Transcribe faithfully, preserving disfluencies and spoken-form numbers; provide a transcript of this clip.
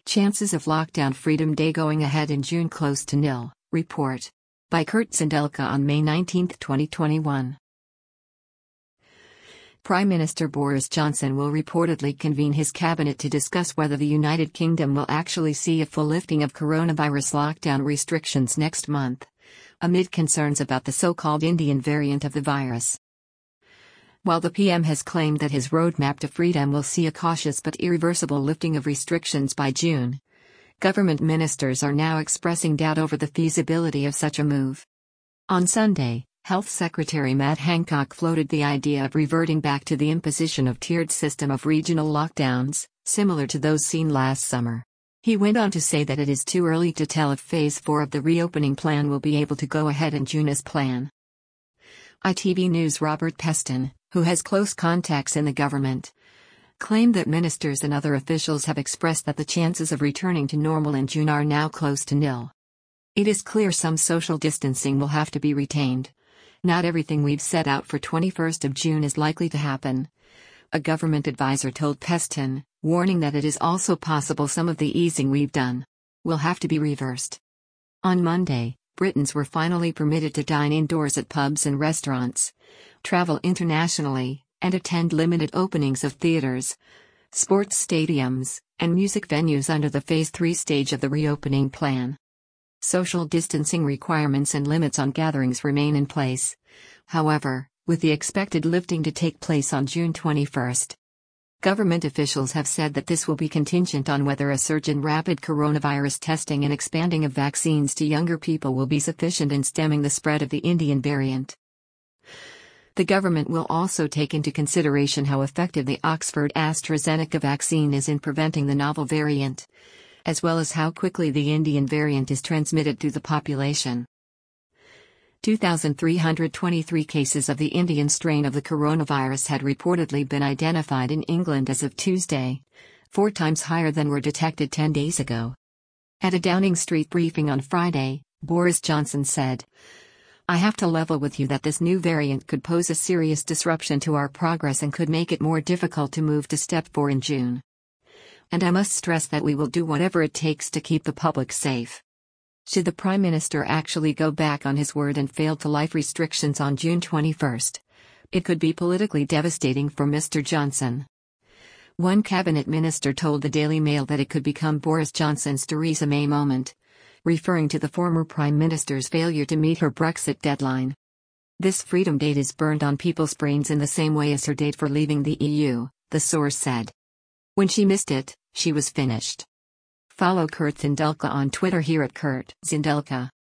Chances of lockdown freedom day going ahead in June close to nil, report. By Kurt Zindelka on May nineteenth twenty twenty-one. Prime Minister Boris Johnson will reportedly convene his cabinet to discuss whether the United Kingdom will actually see a full lifting of coronavirus lockdown restrictions next month, amid concerns about the so-called Indian variant of the virus. While the P M has claimed that his roadmap to freedom will see a cautious but irreversible lifting of restrictions by June, government ministers are now expressing doubt over the feasibility of such a move. On Sunday, Health Secretary Matt Hancock floated the idea of reverting back to the imposition of tiered system of regional lockdowns, similar to those seen last summer. He went on to say that it is too early to tell if Phase four of the reopening plan will be able to go ahead in June as planned. I T V News' Robert Peston, who has close contacts in the government, claimed that ministers and other officials have expressed that the chances of returning to normal in June are now close to nil. It is clear some social distancing will have to be retained. Not everything we've set out for twenty-first of June is likely to happen, a government advisor told Peston, warning that it is also possible some of the easing we've done will have to be reversed. On Monday, Britons were finally permitted to dine indoors at pubs and restaurants, travel internationally, and attend limited openings of theaters, sports stadiums, and music venues under the Phase three stage of the reopening plan. Social distancing requirements and limits on gatherings remain in place, however, with the expected lifting to take place on June twenty-first. Government officials have said that this will be contingent on whether a surge in rapid coronavirus testing and expanding of vaccines to younger people will be sufficient in stemming the spread of the Indian variant. The government will also take into consideration how effective the Oxford AstraZeneca vaccine is in preventing the novel variant, as well as how quickly the Indian variant is transmitted through the population. two thousand three hundred twenty-three cases of the Indian strain of the coronavirus had reportedly been identified in England as of Tuesday, four times higher than were detected ten days ago. At a Downing Street briefing on Friday, Boris Johnson said, "I have to level with you that this new variant could pose a serious disruption to our progress and could make it more difficult to move to step four in June. And I must stress that we will do whatever it takes to keep the public safe." Should the Prime Minister actually go back on his word and fail to lift restrictions on June twenty-first, it could be politically devastating for Mister Johnson. One cabinet minister told the Daily Mail that it could become Boris Johnson's Theresa May moment, referring to the former Prime Minister's failure to meet her Brexit deadline. "This freedom date is burned on people's brains in the same way as her date for leaving the E U," the source said. "When she missed it, she was finished." Follow Kurt Zindelka on Twitter here at Kurt Zindelka.